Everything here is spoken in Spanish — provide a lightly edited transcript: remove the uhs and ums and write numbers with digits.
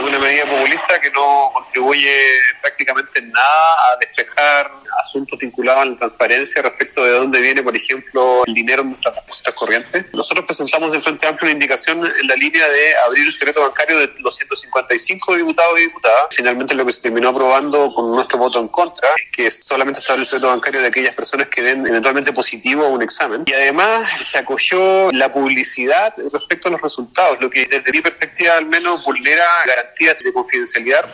una medida populista que no contribuye prácticamente en nada a despejar asuntos vinculados a la transparencia respecto de dónde viene, por ejemplo, el dinero en nuestras cuentas corrientes. Nosotros presentamos del Frente Amplio una indicación en la línea de abrir el secreto bancario de los 155 diputados y diputadas. Finalmente lo que se terminó aprobando con nuestro voto en contra es que solamente se abre el secreto bancario de aquellas personas que den eventualmente positivo a un examen. Y además se acogió la publicidad respecto a los resultados, lo que desde mi perspectiva al menos vulnera garantías de confidencialidad